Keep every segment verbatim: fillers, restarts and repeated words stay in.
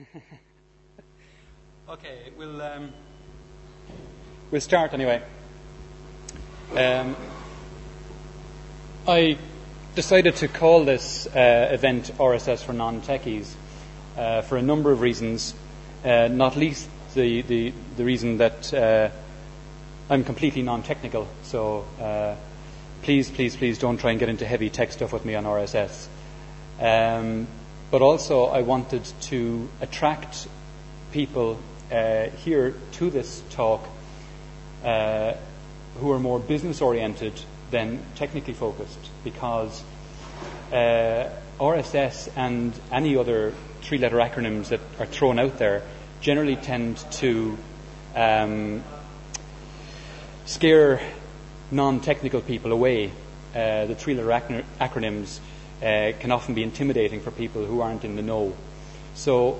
Okay, we'll um, we'll start anyway. Um, I decided to call this uh, event R S S for non-techies uh, for a number of reasons, uh, not least the the, the reason that uh, I'm completely non-technical. So uh, please, please, please don't try and get into heavy tech stuff with me on R S S. Um, but also, I wanted to attract people uh, here to this talk uh, who are more business-oriented than technically focused, because uh, R S S and any other three-letter acronyms that are thrown out there generally tend to um, scare non-technical people away. Uh, the three-letter ac- acronyms uh, can often be intimidating for people who aren't in the know. So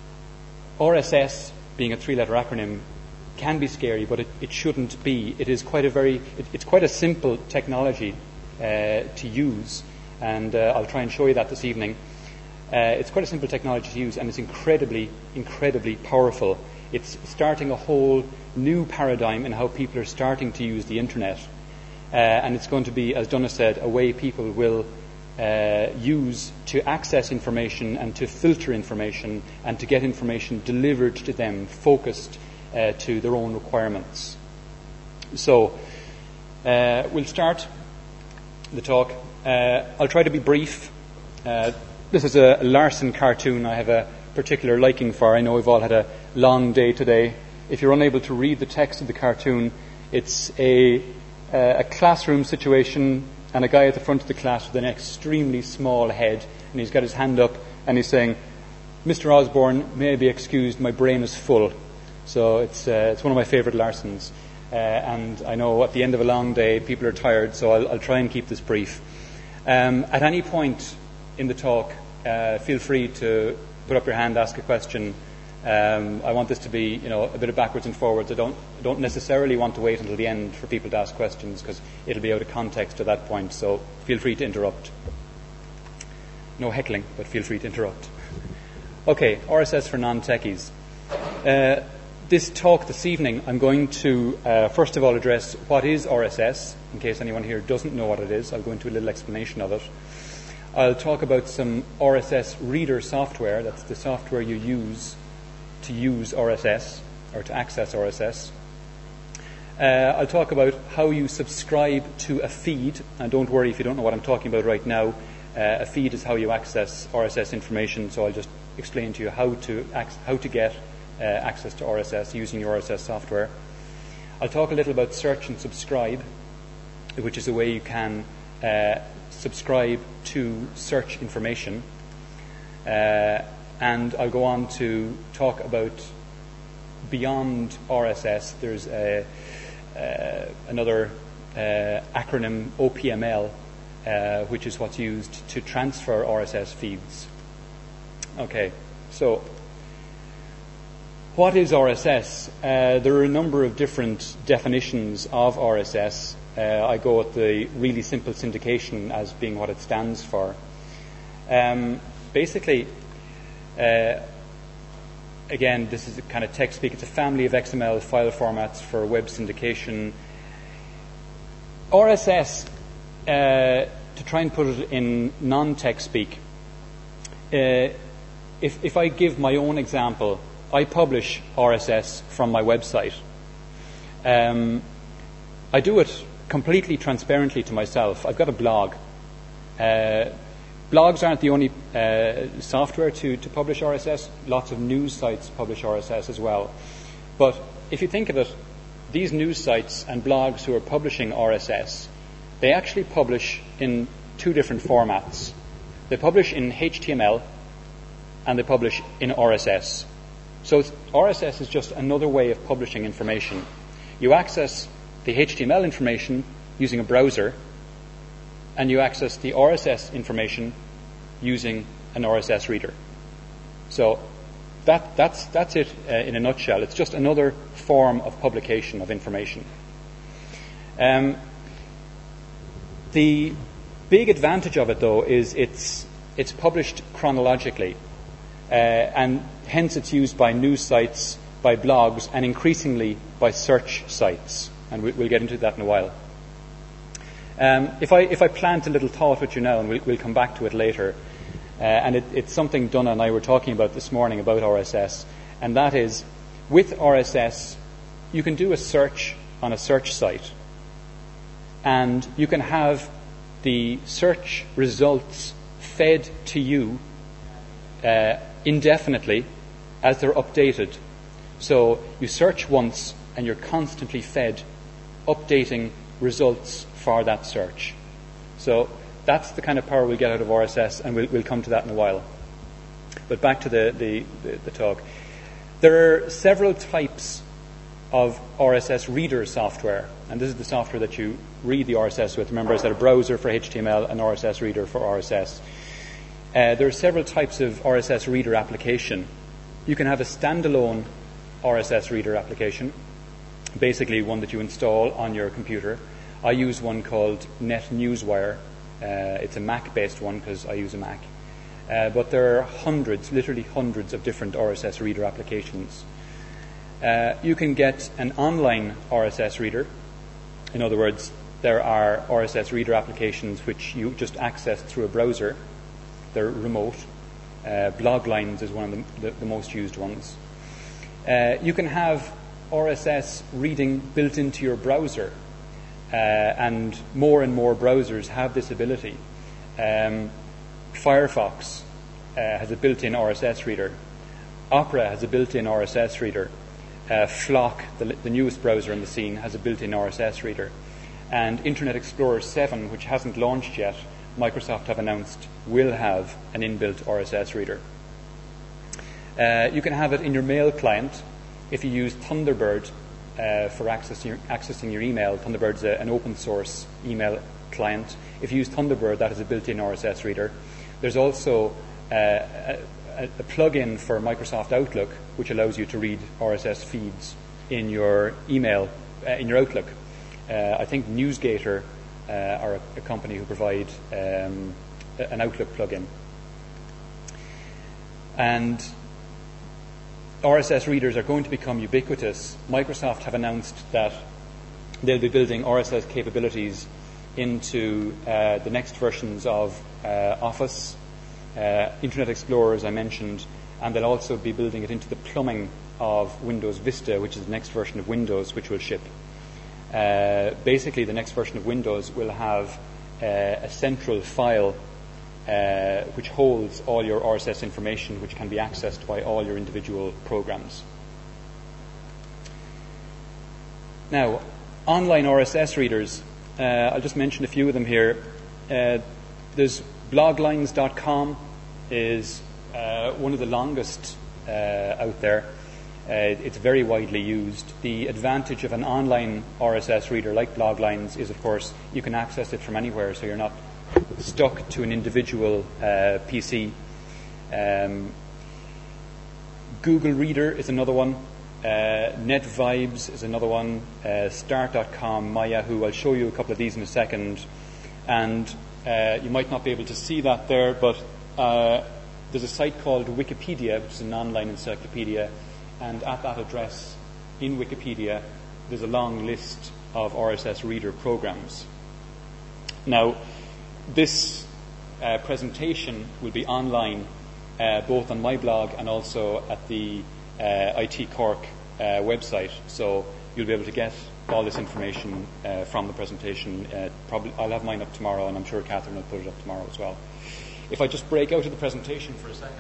R S S, being a three-letter acronym, can be scary, but it, it shouldn't be. It is quite a very, it, it's quite a simple technology uh, to use, and uh, I'll try and show you that this evening. Uh, it's quite a simple technology to use, and it's incredibly, incredibly powerful. It's starting a whole new paradigm in how people are starting to use the internet, uh, and it's going to be, as Donna said, a way people will uh, use to access information and to filter information and to get information delivered to them, focused Uh, to their own requirements. So uh, we'll start the talk. Uh, I'll try to be brief. Uh, this is a Larson cartoon I have a particular liking for. I know we've all had a long day today. If you're unable to read the text of the cartoon, it's a, uh, a classroom situation and a guy at the front of the class with an extremely small head, and he's got his hand up and he's saying, "Mister Osborne, may I be excused, my brain is full." So it's uh, it's one of my favourite Larsons, uh, and I know at the end of a long day people are tired, so I'll, I'll try and keep this brief. Um, at any point in the talk, uh, feel free to put up your hand, ask a question. Um, I want this to be, you know, a bit of backwards and forwards. I don't don't necessarily want to wait until the end for people to ask questions, because it'll be out of context at that point. So feel free to interrupt. No heckling, but feel free to interrupt. Okay, R S S for non-techies. Uh, This talk this evening, I'm going to uh, first of all address what is R S S, in case anyone here doesn't know what it is. I'll go into a little explanation of it. I'll talk about some R S S reader software. That's the software you use to use R S S or to access R S S. Uh, I'll talk about how you subscribe to a feed. And don't worry if you don't know what I'm talking about right now. Uh, a feed is how you access R S S information. So I'll just explain to you how to ac- how to get Uh, access to R S S using your R S S software. I'll talk a little about search and subscribe, which is a way you can uh, subscribe to search information. Uh, and I'll go on to talk about beyond R S S. There's a, uh, another uh, acronym, O P M L, uh, which is what's used to transfer R S S feeds. Okay, so what is R S S? Uh, there are a number of different definitions of R S S. Uh, I go with the really simple syndication as being what it stands for. Um, basically, uh, again, this is a kind of tech speak. It's a family of X M L file formats for web syndication. R S S, uh, to try and put it in non-tech speak, uh, if, if I give my own example, I publish R S S from my website. Um, I do it completely transparently to myself. I've got a blog. Uh, blogs aren't the only uh, software to, to publish R S S. Lots of news sites publish R S S as well. But if you think of it, these news sites and blogs who are publishing R S S, they actually publish in two different formats. They publish in H T M L and they publish in R S S. So it's, R S S is just another way of publishing information. You access the H T M L information using a browser, and you access the R S S information using an R S S reader. So that, that's, that's it uh, in a nutshell. It's just another form of publication of information. Um, the big advantage of it, though, is it's, it's published chronologically. Uh, and hence it's used by news sites, by blogs, and increasingly by search sites. And we, we'll get into that in a while. Um, if I if I plant a little thought with you now, and we'll, we'll come back to it later, uh, and it, it's something Donna and I were talking about this morning about R S S, and that is, with R S S, you can do a search on a search site, and you can have the search results fed to you uh, indefinitely as they're updated. So you search once, and you're constantly fed updating results for that search. So that's the kind of power we'll get out of R S S, and we'll, we'll come to that in a while. But back to the, the, the, the talk. There are several types of R S S reader software, and this is the software that you read the R S S with. Remember, I said a browser for H T M L, an R S S reader for R S S. Uh, there are several types of R S S reader application. You can have a standalone R S S reader application, basically one that you install on your computer. I use one called NetNewsWire. Uh, it's a Mac-based one because I use a Mac. Uh, but there are hundreds, literally hundreds of different R S S reader applications. Uh, you can get an online R S S reader. In other words, there are R S S reader applications which you just access through a browser. They're remote. Uh, Bloglines is one of the, the, the most used ones. Uh, you can have R S S reading built into your browser. Uh, and more and more browsers have this ability. Um, Firefox uh, has a built-in R S S reader. Opera has a built-in R S S reader. Uh, Flock, the, the newest browser on the scene, has a built-in R S S reader. And Internet Explorer seven, which hasn't launched yet, Microsoft have announced will have an inbuilt R S S reader. Uh, you can have it in your mail client if you use Thunderbird uh, for accessing your, accessing your email. Thunderbird's a, an open source email client. If you use Thunderbird, that is a built-in R S S reader. There's also uh, a, a plug-in for Microsoft Outlook, which allows you to read R S S feeds in your email, uh, in your Outlook. Uh, I think NewsGator uh, are a, a company who provide um, an Outlook plug-in. And R S S readers are going to become ubiquitous. Microsoft have announced that they'll be building R S S capabilities into uh, the next versions of uh, Office, uh, Internet Explorer, as I mentioned, and they'll also be building it into the plumbing of Windows Vista, which is the next version of Windows, which will ship. Uh, basically, the next version of Windows will have uh, a central file uh, which holds all your R S S information, which can be accessed by all your individual programs. Now, online R S S readers, uh, I'll just mention a few of them here. Uh, there's bloglines dot com is uh, one of the longest uh, out there. Uh, it's very widely used. The advantage of an online R S S reader like Bloglines is, of course, you can access it from anywhere, so you're not stuck to an individual uh, P C. Um, Google Reader is another one. Uh, NetVibes is another one. Uh, Start dot com, MyYahoo. I'll show you a couple of these in a second. And uh, you might not be able to see that there, but uh, there's a site called Wikipedia, which is an online encyclopedia. And at that address in Wikipedia, there's a long list of R S S reader programs. Now, this uh, presentation will be online, uh, both on my blog and also at the uh, I T Cork uh, website. So you'll be able to get all this information uh, from the presentation. Uh, probably I'll have mine up tomorrow, and I'm sure Catherine will put it up tomorrow as well. If I just break out of the presentation for a second.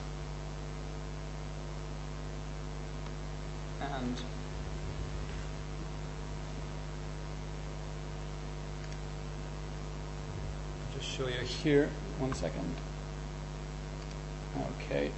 And just show you here, one second. Okay.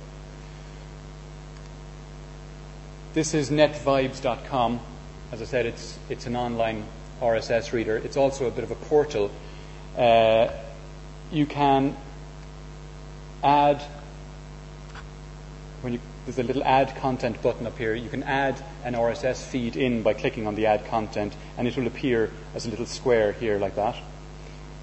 This is net vibes dot com. As I said, it's it's an online R S S reader. It's also a bit of a portal. Uh, you can add, when you there's a little add content button up here. You can add an R S S feed in by clicking on the add content, and it will appear as a little square here like that.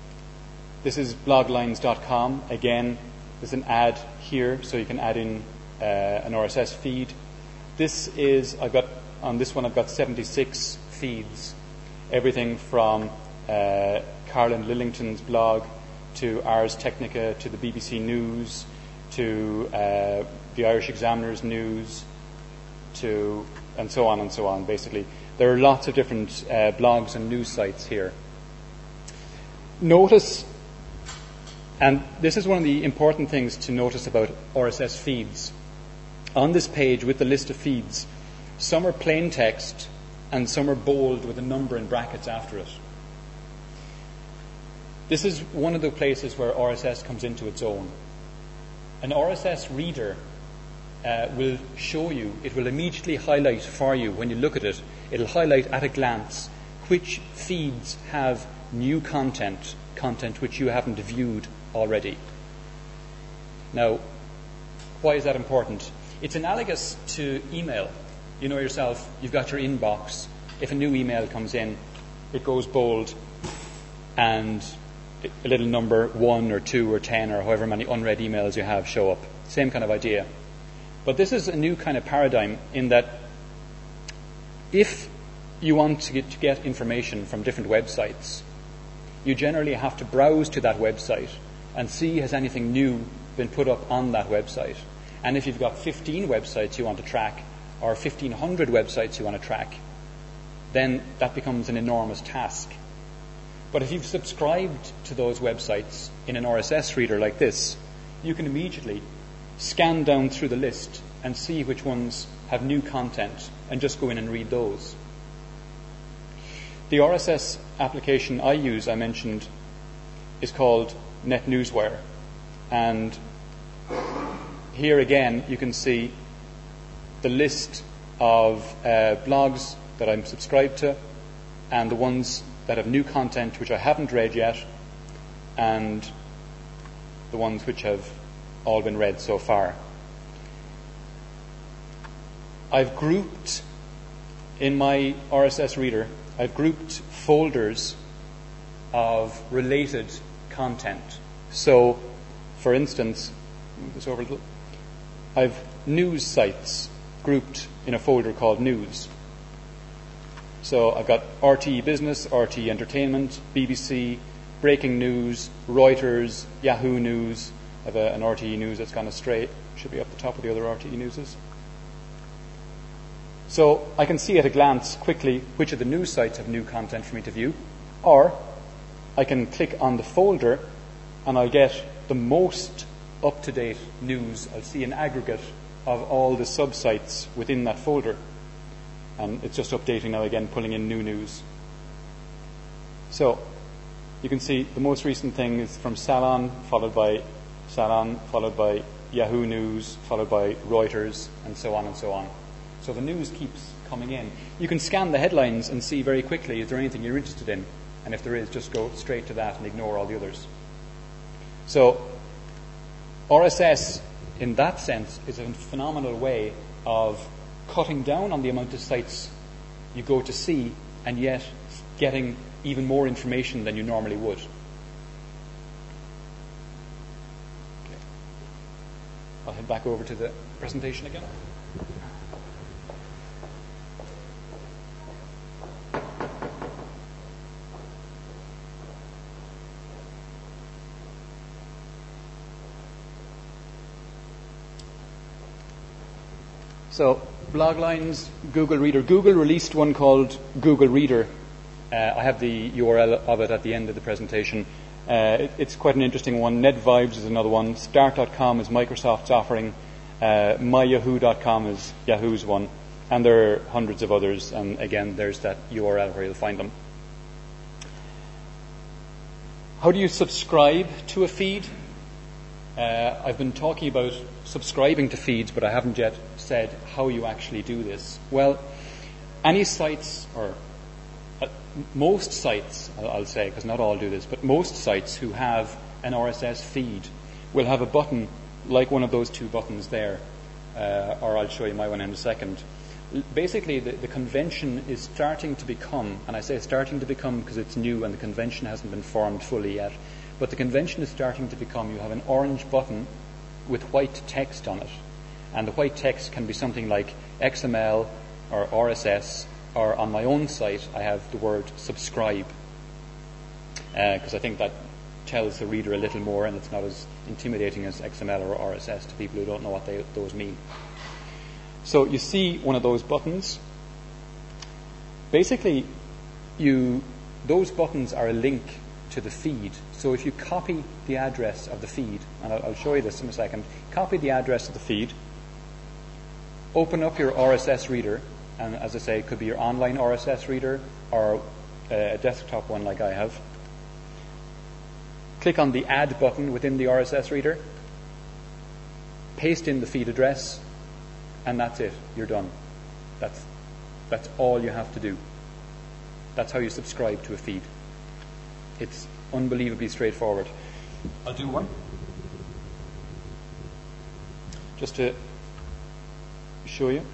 This is bloglines dot com. Again, there's an add here, so you can add in uh, an R S S feed. This is, I've got, on this one I've got seventy-six feeds. Everything from uh, Carolyn Lillington's blog to Ars Technica to the B B C News to uh, the Irish Examiner's News to, and so on and so on, basically. There are lots of different uh, blogs and news sites here. Notice, and this is one of the important things to notice about R S S feeds. On this page with the list of feeds, some are plain text and some are bold with a number in brackets after it. This is one of the places where R S S comes into its own. An R S S reader uh, will show you, it will immediately highlight for you when you look at it, it'll highlight at a glance which feeds have new content, content which you haven't viewed already. Now, why is that important? It's analogous to email. You know yourself, you've got your inbox. If a new email comes in, it goes bold and a little number, one or two or ten or however many unread emails you have show up. Same kind of idea. But this is a new kind of paradigm in that if you want to get, to get information from different websites, you generally have to browse to that website and see has anything new been put up on that website. And if you've got fifteen websites you want to track or fifteen hundred websites you want to track, then that becomes an enormous task. But if you've subscribed to those websites in an R S S reader like this, you can immediately scan down through the list and see which ones have new content and just go in and read those. The R S S application I use, I mentioned, is called NetNewsWire. And here again, you can see the list of uh, blogs that I'm subscribed to and the ones that have new content which I haven't read yet and the ones which have all been read so far. I've grouped in my R S S reader, I've grouped folders of related content. So, for instance, move this over a little. I've news sites grouped in a folder called News. So I've got R T E Business, R T E Entertainment, B B C, Breaking News, Reuters, Yahoo News. I have a, an R T E News that's gone astray. Should be up the top of the other R T E Newses. So I can see at a glance quickly which of the news sites have new content for me to view. Or I can click on the folder and I'll get the most up-to-date news. I'll see an aggregate of all the sub-sites within that folder. And it's just updating now again, pulling in new news. So you can see the most recent thing is from Salon, followed by Salon, followed by Yahoo News, followed by Reuters, and so on and so on. So the news keeps coming in. You can scan the headlines and see very quickly, is there anything you're interested in? And if there is, just go straight to that and ignore all the others. So R S S, in that sense, is a phenomenal way of cutting down on the amount of sites you go to see and yet getting even more information than you normally would. Okay. I'll head back over to the presentation again. So, Bloglines, Google Reader. Google released one called Google Reader. Uh, I have the U R L of it at the end of the presentation. Uh, it, it's quite an interesting one. NetVibes is another one. Start dot com is Microsoft's offering. Uh, My Yahoo dot com is Yahoo's one. And there are hundreds of others. And again, there's that U R L where you'll find them. How do you subscribe to a feed? Uh, I've been talking about subscribing to feeds, but I haven't yet said how you actually do this. Well, any sites, or uh, most sites, I'll, I'll say, because not all do this, but most sites who have an R S S feed will have a button like one of those two buttons there, uh, or I'll show you my one in a second. Basically, the, the convention is starting to become, and I say starting to become because it's new and the convention hasn't been formed fully yet, but the convention is starting to become, you have an orange button with white text on it. And the white text can be something like X M L or R S S, or on my own site I have the word subscribe, because uh, I think that tells the reader a little more, and it's not as intimidating as X M L or R S S to people who don't know what they, those mean. So you see one of those buttons. Basically, you those buttons are a link to the feed. So if you copy the address of the feed, and I'll, I'll show you this in a second, copy the address of the feed, open up your R S S reader, and as I say, it could be your online R S S reader or a desktop one like I have. Click on the Add button within the R S S reader, paste in the feed address, and that's it. You're done. That's, that's all you have to do. That's how you subscribe to a feed. It's unbelievably straightforward. I'll do one. Just to show you.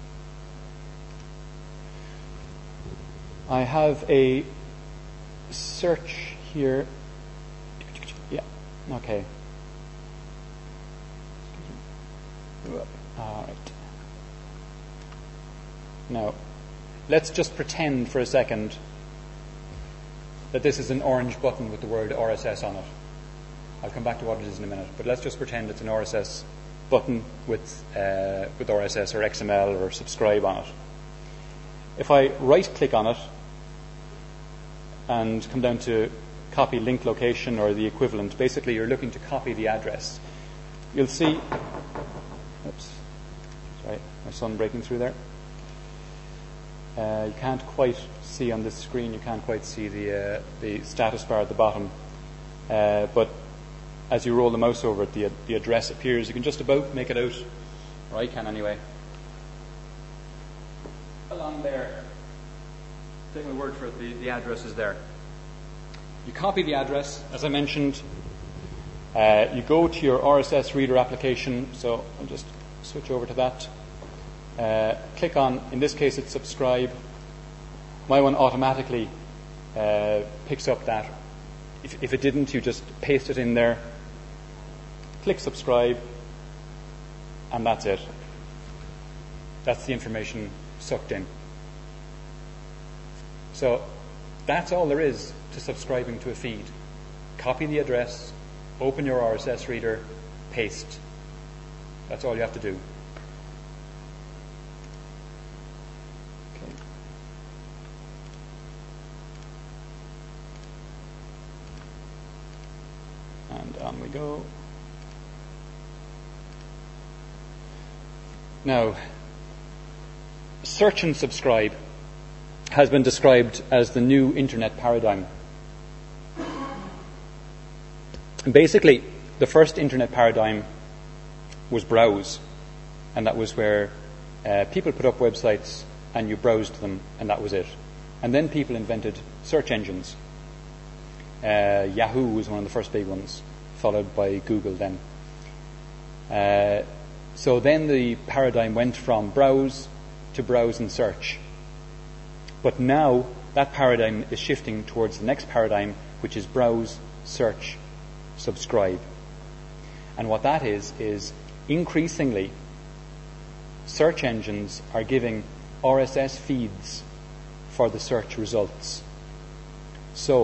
I have a search here. Yeah, okay. All right. Now, let's just pretend for a second that this is an orange button with the word R S S on it. I'll come back to what it is in a minute, but let's just pretend it's an R S S button with uh, with R S S or X M L or subscribe on it. If I right-click on it and come down to copy link location or the equivalent, basically you're looking to copy the address. You'll see, oops, sorry, my son breaking through there. Uh, you can't quite see on this screen, you can't quite see the uh, the status bar at the bottom, uh, but as you roll the mouse over it, the, the address appears. You can just about make it out, or I can anyway. Along there, take my word for it, the, the address is there. You copy the address, as I mentioned. Uh, you go to your R S S reader application, so I'll just switch over to that. Uh, click on, in this case it's subscribe. My one automatically uh, picks up that. If, if it didn't, you just paste it in there, click subscribe, and that's it. That's the information sucked in. So that's all there is to subscribing to a feed. Copy the address, open your R S S reader, paste. That's all you have to do. Okay. And on we go. Now, search and subscribe has been described as the new internet paradigm. And basically, the first internet paradigm was browse, and that was where uh, people put up websites and you browsed them, and that was it. And then people invented search engines. Uh, Yahoo was one of the first big ones, followed by Google then. Uh, so then the paradigm went from browse to browse and search. But now that paradigm is shifting towards the next paradigm, which is browse, search, subscribe. And what that is, is increasingly search engines are giving R S S feeds for the search results. So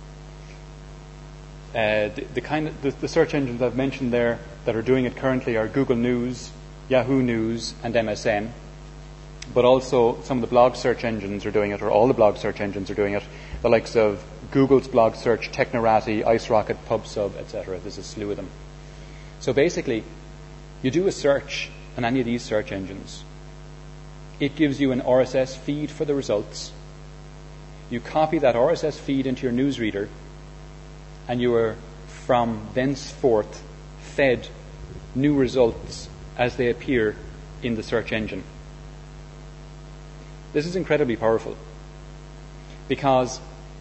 uh, the, the kind of the, the search engines I've mentioned there that are doing it currently are Google News, Yahoo News, and M S N. But also some of the blog search engines are doing it, or all the blog search engines are doing it. The likes of Google's blog search, Technorati, IceRocket, PubSub, et cetera. There's a slew of them. So basically, you do a search on any of these search engines. It gives you an R S S feed for the results. You copy that R S S feed into your newsreader, and you are from thenceforth fed new results as they appear in the search engine. This is incredibly powerful, because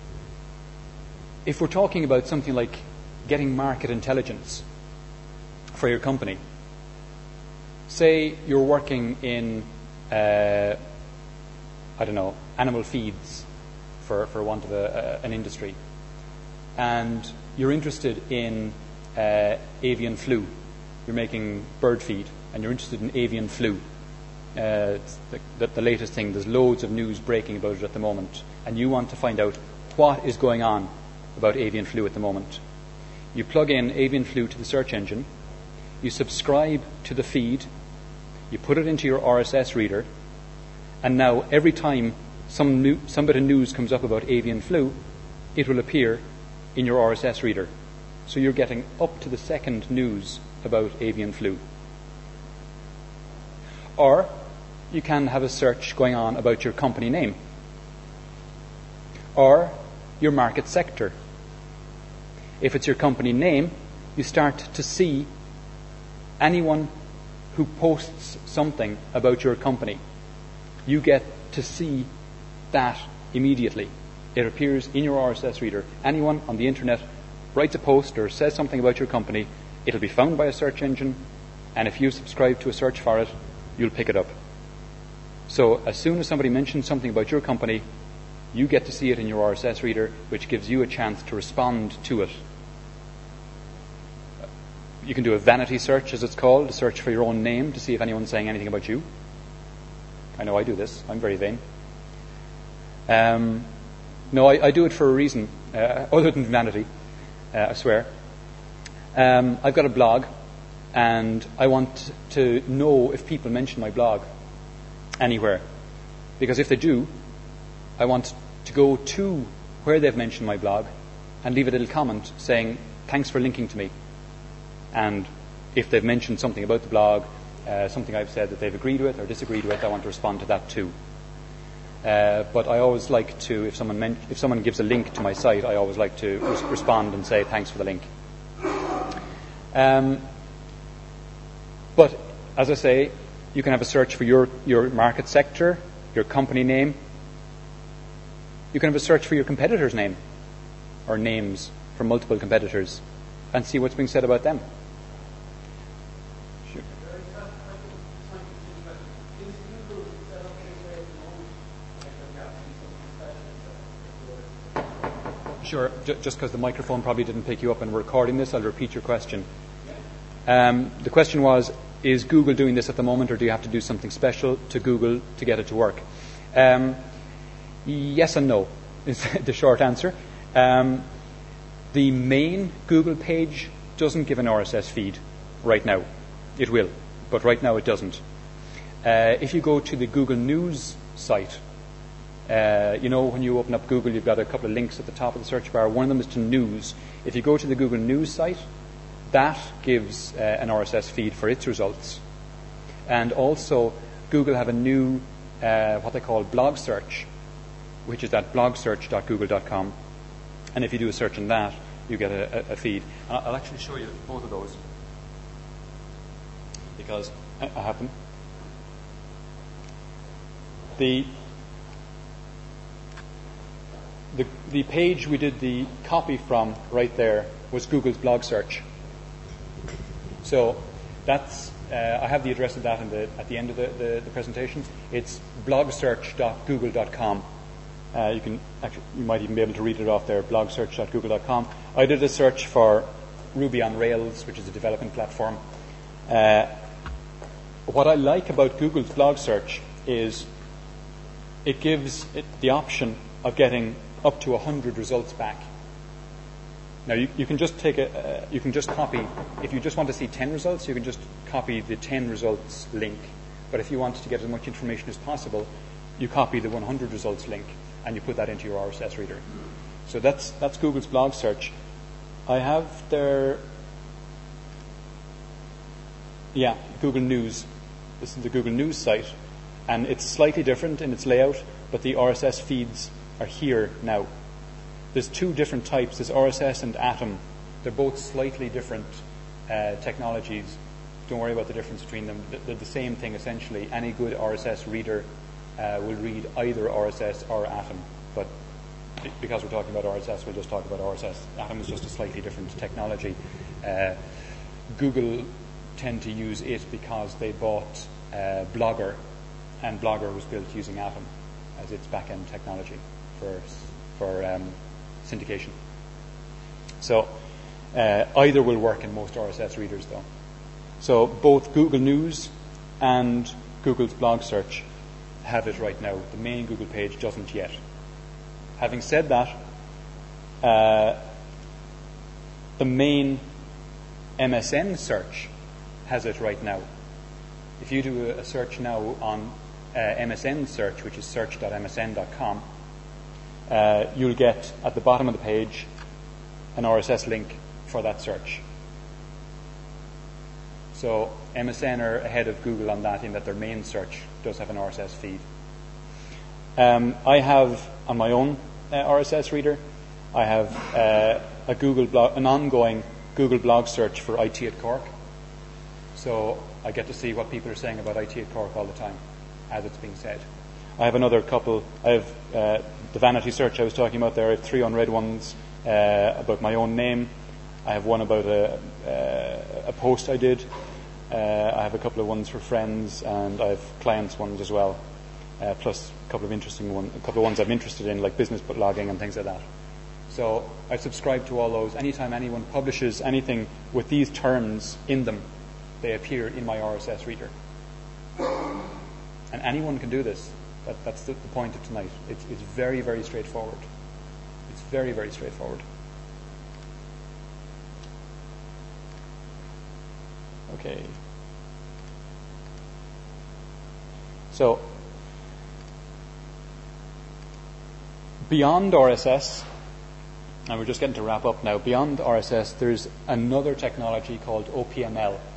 if we're talking about something like getting market intelligence for your company, say you're working in, uh, I don't know, animal feeds, for, for want of a, a, an industry, and you're interested in uh, avian flu, you're making bird feed, and you're interested in avian flu. Uh, it's the, the, the latest thing. There's loads of news breaking about it at the moment, and you want to find out what is going on about avian flu at the moment. You plug in avian flu to the search engine, you subscribe to the feed, you put it into your R S S reader, and now every time some, new, some bit of news comes up about avian flu, it will appear in your R S S reader. So you're getting up to the second news about avian flu. Or you can have a search going on about your company name or your market sector. If it's your company name, you start to see anyone who posts something about your company. You get to see that immediately. It appears in your R S S reader. Anyone on the internet writes a post or says something about your company, it'll be found by a search engine, and if you subscribe to a search for it, you'll pick it up. So as soon as somebody mentions something about your company, you get to see it in your R S S reader, which gives you a chance to respond to it. You can do a vanity search, as it's called, to search for your own name to see if anyone's saying anything about you. I know I do this. I'm very vain. Um, no, I, I do it for a reason, uh, other than vanity, uh, I swear. Um, I've got a blog, and I want to know if people mention my blog anywhere. Because if they do, I want to go to where they've mentioned my blog and leave a little comment saying, thanks for linking to me. And if they've mentioned something about the blog, uh, something I've said that they've agreed with or disagreed with, I want to respond to that too. Uh, but I always like to, if someone men- if someone gives a link to my site, I always like to res- respond and say thanks for the link. Um, but as I say, you can have a search for your, your market sector, your company name. You can have a search for your competitor's name or names for multiple competitors and see what's being said about them. Sure. Sure. J- just because the microphone probably didn't pick you up and we're recording this, I'll repeat your question. Um, the question was, is Google doing this at the moment, or do you have to do something special to Google to get it to work? Um, yes and no is the short answer. Um, the main Google page doesn't give an R S S feed right now. It will, but right now it doesn't. Uh, if you go to the Google News site, uh, you know when you open up Google, you've got a couple of links at the top of the search bar. One of them is to News. If you go to the Google News site, that gives uh, an R S S feed for its results. And also, Google have a new, uh, what they call blog search, which is at blog search dot google dot com. And if you do a search on that, you get a, a, a feed. And I'll actually show you both of those, because I have them. The, the, the page we did the copy from right there was Google's blog search. So that's, uh, I have the address of that in the, at the end of the, the, the presentation. It's blog search dot google dot com. Uh, you can actually, you might even be able to read it off there, blog search dot google dot com. I did a search for Ruby on Rails, which is a development platform. Uh, what I like about Google's blog search is it gives it the option of getting up to one hundred results back. Now, you, you can just take a, uh, you can just copy, if you just want to see ten results, you can just copy the ten results link. But if you want to get as much information as possible, you copy the one hundred results link and you put that into your R S S reader. So that's, that's Google's blog search. I have their, yeah, Google News. This is the Google News site. And it's slightly different in its layout, but the R S S feeds are here now. There's two different types. There's R S S and Atom. They're both slightly different uh, technologies. Don't worry about the difference between them. They're the same thing, essentially. Any good R S S reader uh, will read either R S S or Atom. But because we're talking about R S S, we'll just talk about R S S. Atom is just a slightly different technology. Uh, Google tend to use it because they bought uh, Blogger, and Blogger was built using Atom as its back-end technology for for um, syndication. So uh, either will work in most R S S readers, though. So both Google News and Google's blog search have it right now. The main Google page doesn't yet. Having said that, uh, the main M S N search has it right now. If you do a search now on uh, M S N search, which is search dot M S N dot com, uh, you'll get at the bottom of the page an R S S link for that search. So M S N are ahead of Google on that, in that their main search does have an R S S feed. Um, I have on my own uh, R S S reader, I have uh, a Google blog, an ongoing Google blog search for I T at Cork. So I get to see what people are saying about I T at Cork all the time, as it's being said. I have another couple. I have uh, the vanity search I was talking about there. I have three unread ones uh, about my own name. I have one about a, uh, a post I did. Uh, I have a couple of ones for friends, and I have clients ones as well, uh, plus a couple of interesting ones, a couple of ones I'm interested in, like business blogging and things like that. So I subscribe to all those. Anytime anyone publishes anything with these terms in them, they appear in my R S S reader. And anyone can do this. That, that's the, the point of tonight. It's, it's very, very straightforward. It's very, very straightforward. Okay. So, beyond R S S, and we're just getting to wrap up now, beyond R S S, there's another technology called O P M L.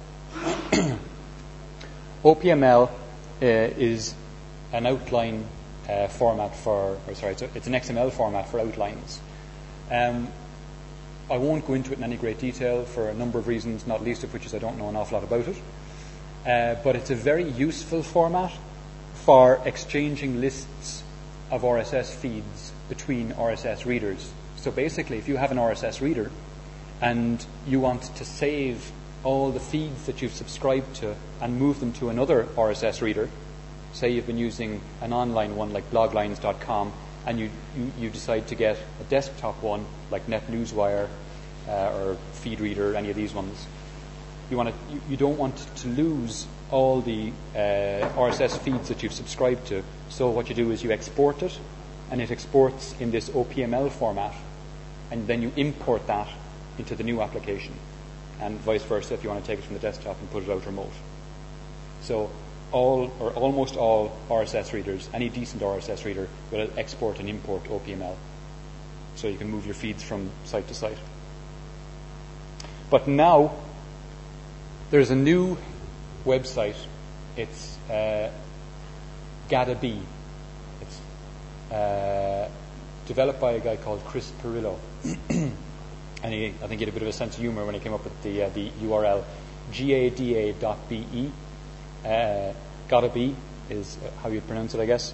O P M L uh, is an outline uh, format for, or sorry, it's, a, it's an X M L format for outlines. Um, I won't go into it in any great detail for a number of reasons, not least of which is I don't know an awful lot about it. Uh, but it's a very useful format for exchanging lists of R S S feeds between R S S readers. So basically, if you have an R S S reader and you want to save all the feeds that you've subscribed to and move them to another R S S reader, say you've been using an online one like bloglines dot com, and you, you, you decide to get a desktop one like NetNewsWire uh, or FeedReader, any of these ones. You, want to, you, you don't want to lose all the uh, R S S feeds that you've subscribed to. So what you do is you export it, and it exports in this O P M L format, and then you import that into the new application, and vice versa if you want to take it from the desktop and put it out remote. So all or almost all R S S readers, any decent R S S reader, will export and import O P M L. So you can move your feeds from site to site. But now there's a new website. It's uh, Gadabe. It's uh, developed by a guy called Chris Pirillo. And he, I think he had a bit of a sense of humor when he came up with the, uh, the U R L, gada dot b e. Uh, Gadabe is how you'd pronounce it, I guess.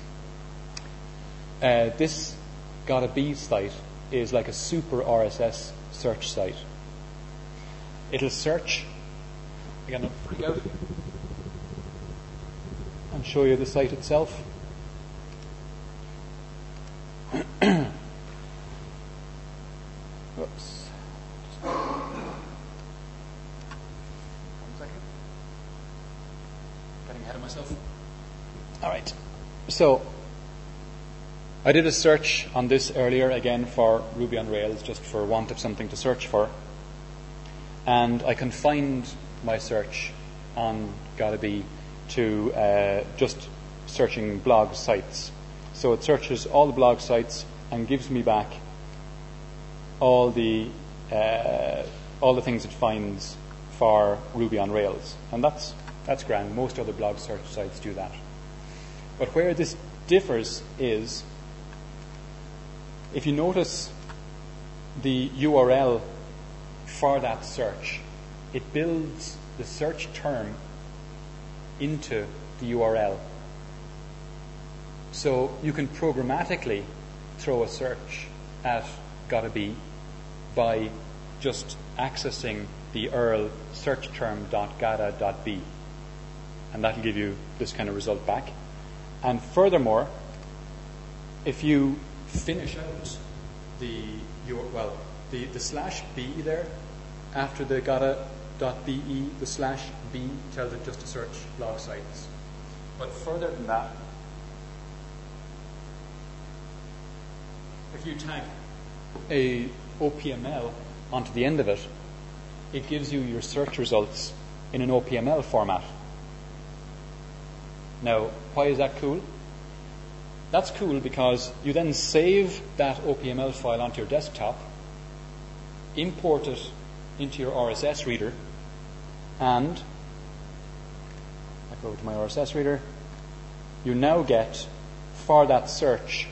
Uh, this Gadabe site is like a super R S S search site. It'll search, again, I'll freak out and show you the site itself. Whoops. One second. Getting ahead of myself. All right. So, I did a search on this earlier, again, for Ruby on Rails, just for want of something to search for. And I confined my search on Gadabe to uh, just searching blog sites. So it searches all the blog sites and gives me back all the uh, all the things it finds for Ruby on Rails, and that's that's grand. Most other blog search sites do that. But where this differs is, if you notice the U R L for that search, it builds the search term into the U R L. So you can programmatically throw a search at Gadabe by just accessing the U R L search term dot gada dot b, and that'll give you this kind of result back. And furthermore, if you finish out the your well the, the slash b there after the gada .be, the slash B tells it just to search blog sites. But further than that, if you tag a O P M L onto the end of it, it gives you your search results in an O P M L format. Now, why is that cool? That's cool because you then save that O P M L file onto your desktop, import it into your R S S reader, and I go to my R S S reader, you now get, for that search,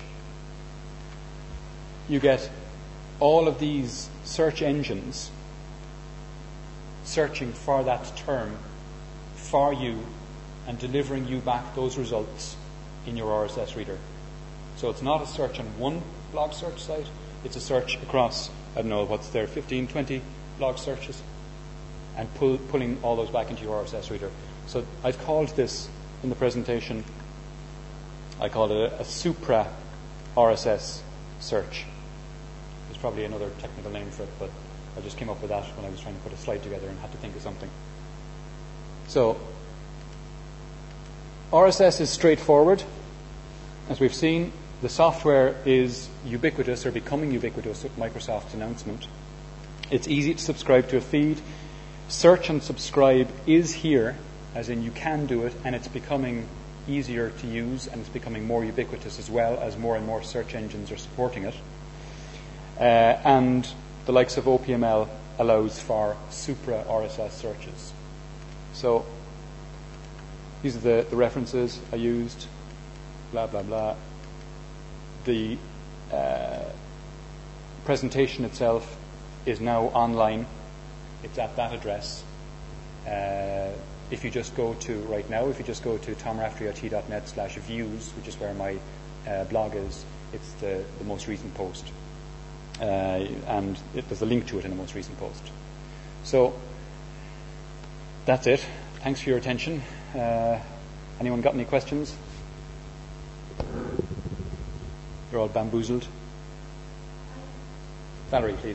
you get all of these search engines searching for that term for you and delivering you back those results in your R S S reader. So it's not a search on one blog search site, it's a search across, I don't know, what's there, fifteen, twenty blog searches, and pull, pulling all those back into your R S S reader. So I've called this in the presentation, I called it a, a supra R S S search. There's probably another technical name for it, but I just came up with that when I was trying to put a slide together and had to think of something. So R S S is straightforward. As we've seen, the software is ubiquitous or becoming ubiquitous with Microsoft's announcement. It's easy to subscribe to a feed. Search and subscribe is here, as in you can do it, and it's becoming easier to use, and it's becoming more ubiquitous as well as more and more search engines are supporting it. Uh, and the likes of O P M L allows for supra R S S searches. So these are the, the references I used, blah, blah, blah. The uh, presentation itself is now online. It's at that address. Uh, if you just go to, right now, if you just go to tomrafteryit.net slash views, which is where my uh, blog is, it's the, the most recent post. Uh, and it, there's a link to it in the most recent post. So that's it. Thanks for your attention. Uh, anyone got any questions? You're all bamboozled. Valerie, please.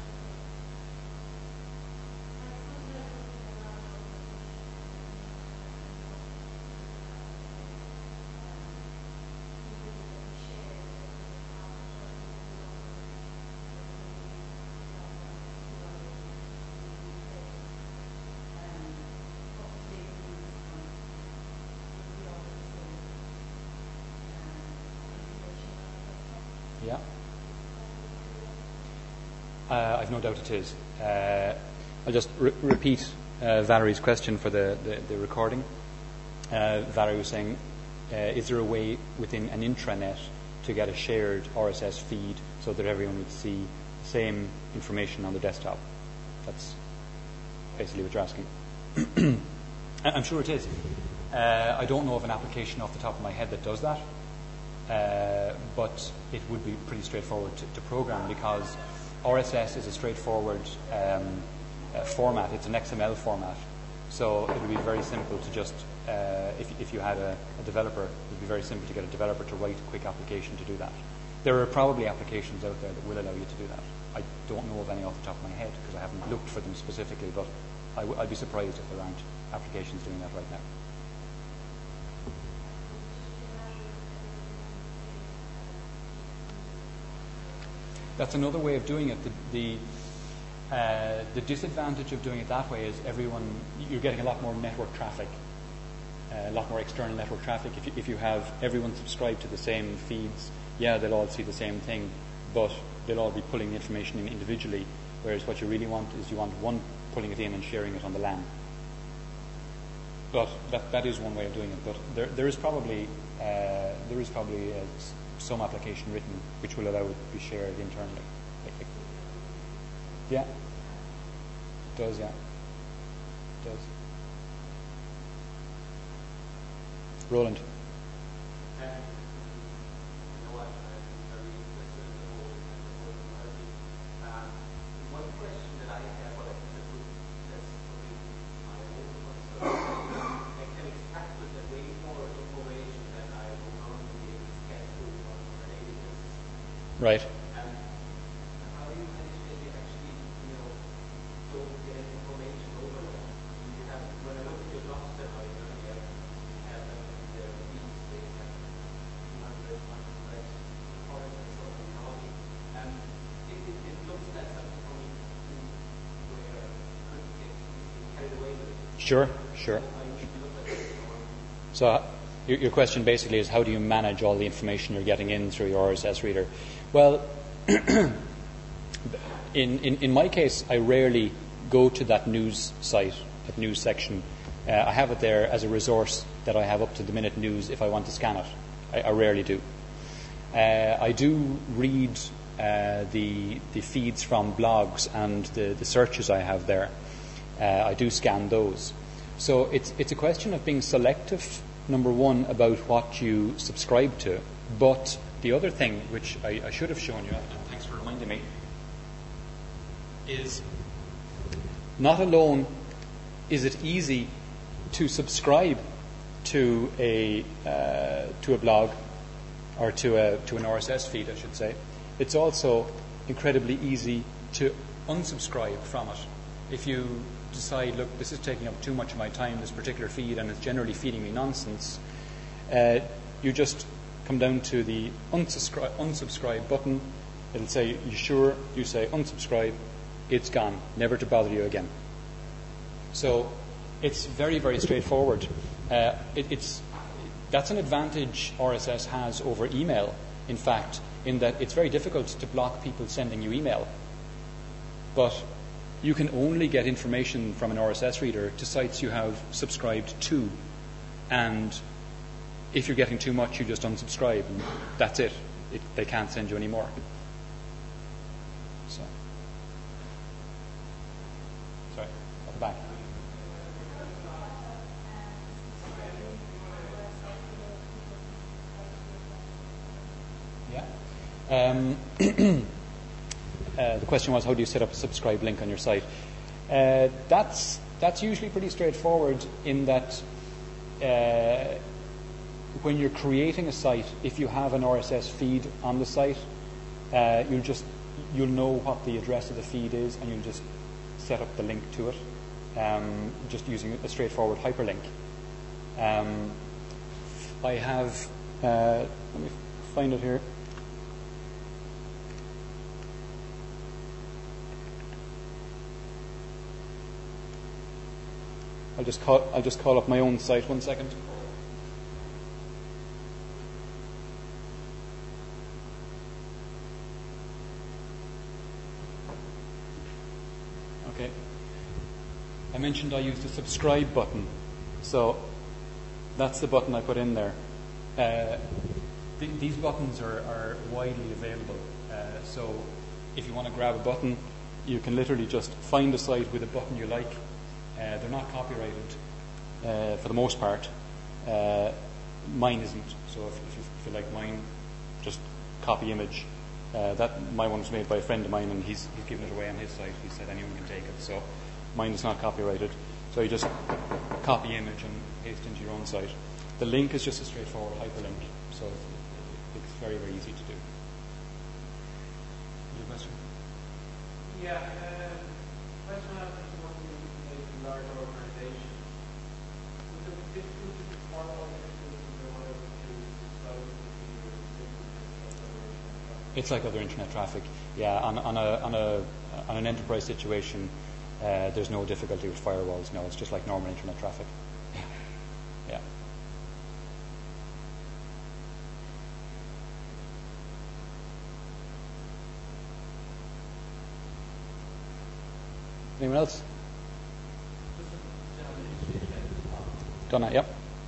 Yeah. Uh, I've no doubt it is. Uh, I'll just re- repeat uh, Valerie's question for the, the, the recording. Uh, Valerie was saying, uh, is there a way within an intranet to get a shared R S S feed so that everyone would see the same information on the desktop? That's basically what you're asking. I'm sure it is. Uh, I don't know of an application off the top of my head that does that. Uh, but it would be pretty straightforward to, to program because R S S is a straightforward um, uh, format. It's an X M L format. So it would be very simple to just, uh, if, if you had a, a developer, it would be very simple to get a developer to write a quick application to do that. There are probably applications out there that will allow you to do that. I don't know of any off the top of my head because I haven't looked for them specifically, but I w- I'd be surprised if there aren't applications doing that right now. That's another way of doing it. The the, uh, the disadvantage of doing it that way is everyone, you're getting a lot more network traffic, uh, a lot more external network traffic. If you, if you have everyone subscribe to the same feeds, yeah, they'll all see the same thing, but they'll all be pulling the information in individually, whereas what you really want is you want one pulling it in and sharing it on the LAN. But that, that is one way of doing it. But there, there is probably uh, there is probably a, some application written which will allow it to be shared internally. Yeah. It does, yeah. It does. Roland. Right. And how do you manage that you actually, you know, don't get information over Sure, sure. So uh, your, your question basically is, how do you manage all the information you're getting in through your R S S reader? Well, in, in, in my case, I rarely go to that news site, that news section. Uh, I have it there as a resource that I have up-to-the-minute news if I want to scan it. I, I rarely do. Uh, I do read uh, the the feeds from blogs and the, the searches I have there. Uh, I do scan those. So it's it's a question of being selective, number one, about what you subscribe to. But the other thing, which I, I should have shown you, and thanks for reminding me, is not alone is it easy to subscribe to a uh, to a blog or to a to an R S S feed, I should say. It's also incredibly easy to unsubscribe from it. If you decide, look, this is taking up too much of my time, this particular feed, and it's generally feeding me nonsense, uh, you just come down to the unsubscribe, unsubscribe button. It'll say, you sure? You say unsubscribe. It's gone, never to bother you again. So it's very, very straightforward. Uh, it, it's that's an advantage R S S has over email, in fact, in that it's very difficult to block people sending you email. But you can only get information from an R S S reader to sites you have subscribed to. And if you're getting too much, you just unsubscribe, and that's it. it they can't send you any more. So, sorry, at the back. Yeah. Um, uh, the question was, how do you set up a subscribe link on your site? Uh, that's that's usually pretty straightforward in that uh, when you're creating a site, if you have an R S S feed on the site, uh, you'll just you'll know what the address of the feed is, and you'll just set up the link to it, um, just using a straightforward hyperlink. Um, I have uh, let me find it here. I'll just call I'll just call up my own site. One second. Okay. I mentioned I used the subscribe button, so that's the button I put in there. Uh, th- these buttons are, are widely available. Uh, so if you want to grab a button, you can literally just find a site with a button you like. Uh, they're not copyrighted uh, for the most part. Uh, mine isn't. So if, if, you, if you like mine, just copy image. Uh, that my one was made by a friend of mine, and he's, he's given it away on his site. He said anyone can take it. So mine is not copyrighted. So you just copy image and paste into your own site. The link is just a straightforward hyperlink. So it's very, very easy to do. Any question? Yeah. Uh, question I have is what you a large organization. Would it be difficult to follow It's like other internet traffic. Yeah, on, on a on a on an enterprise situation, uh, there's no difficulty with firewalls. No, it's just like normal internet traffic. Yeah. Anyone else? Donna, yep.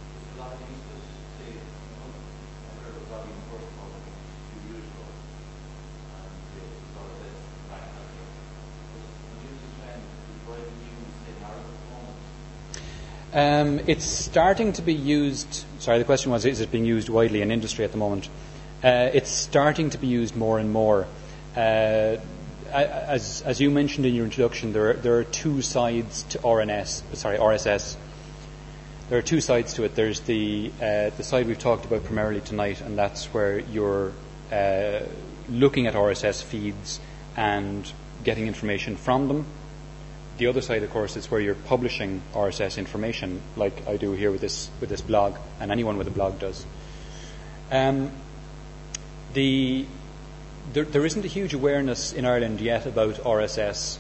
Um, it's starting to be used. Sorry, the question was: is it being used widely in industry at the moment? Uh, it's starting to be used more and more. Uh, as, as you mentioned in your introduction, there are, there are two sides to R N S. Sorry, R S S. There are two sides to it. There's the uh, the side we've talked about primarily tonight, and that's where you're uh, looking at R S S feeds and getting information from them. The other side, of course, is where you're publishing R S S information, like I do here with this with this blog, and anyone with a blog does. Um, the there, there isn't a huge awareness in Ireland yet about R S S.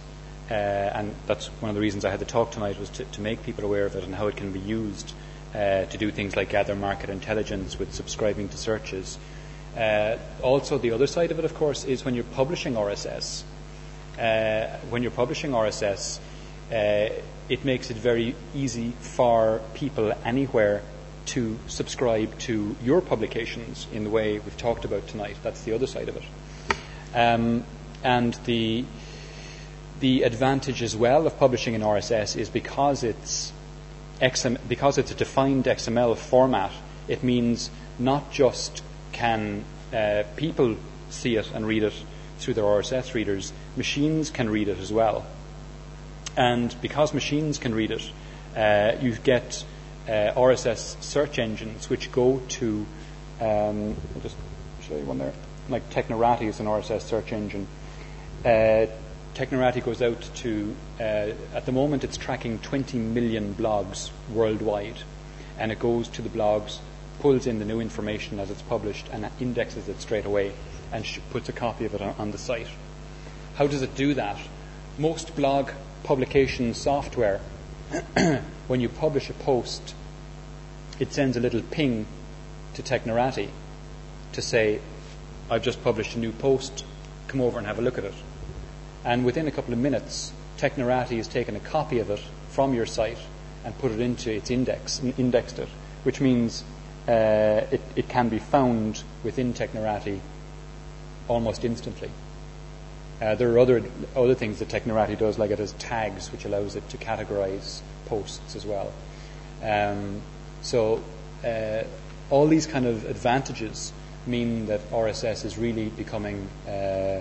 uh, and that's one of the reasons I had the talk tonight, was to, to make people aware of it and how it can be used uh, to do things like gather market intelligence with subscribing to searches. Uh, also, the other side of it, of course, is when you're publishing R S S. Uh, when you're publishing R S S, uh, it makes it very easy for people anywhere to subscribe to your publications in the way we've talked about tonight. That's the other side of it. Um, and the the advantage as well of publishing in R S S is because it's X M, because it's a defined X M L format, it means not just can uh, people see it and read it through their R S S readers, machines can read it as well. And because machines can read it, uh, you get uh, R S S search engines which go to, um, I'll just show you one there, like Technorati is an R S S search engine. Uh, Technorati goes out to, uh, at the moment it's tracking twenty million blogs worldwide, and it goes to the blogs, pulls in the new information as it's published and indexes it straight away and sh- puts a copy of it on, on the site. How does it do that? Most blog publication software, when you publish a post, it sends a little ping to Technorati to say, I've just published a new post, come over and have a look at it. And within a couple of minutes, Technorati has taken a copy of it from your site and put it into its index, and indexed it, which means uh, it, it can be found within Technorati almost instantly. Uh, there are other other things that Technorati does, like it has tags, which allows it to categorize posts as well. Um, so uh, all these kind of advantages mean that R S S is really becoming uh,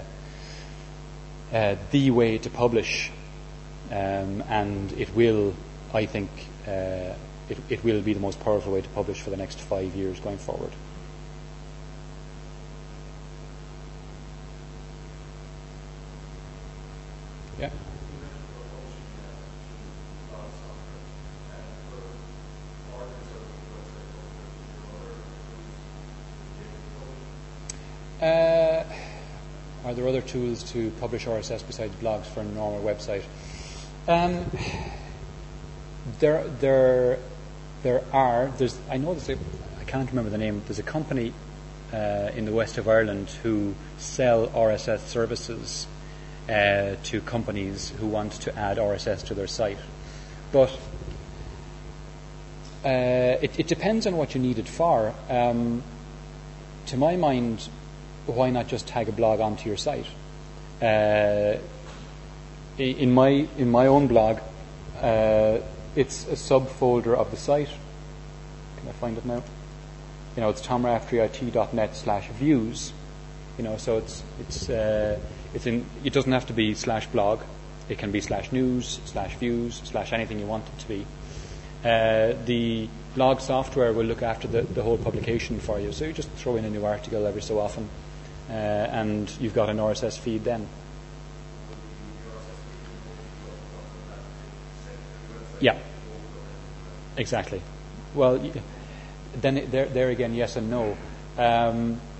uh, the way to publish, um, and it will, I think, uh, it, it will be the most powerful way to publish for the next five years going forward. Yeah. Uh, are there other tools to publish R S S besides blogs for a normal website? Um, there, there, there are. There's. I know there's. A, I can't remember the name. There's a company uh, in the west of Ireland who sell R S S services uh, to companies who want to add R S S to their site, but uh, it, it depends on what you need it for. Um, to my mind, why not just tag a blog onto your site? Uh, in my in my own blog, uh, it's a subfolder of the site. Can I find it now? You know, it's tomrafteryit.net slash views. You know, so it's it's uh, it's in. It doesn't have to be slash blog. It can be slash news, slash views, slash anything you want it to be. Uh, the blog software will look after the, the whole publication for you. So you just throw in a new article every so often, uh, and you've got an R S S feed then. Yeah, exactly. Well, then there, there again, yes and no. Um,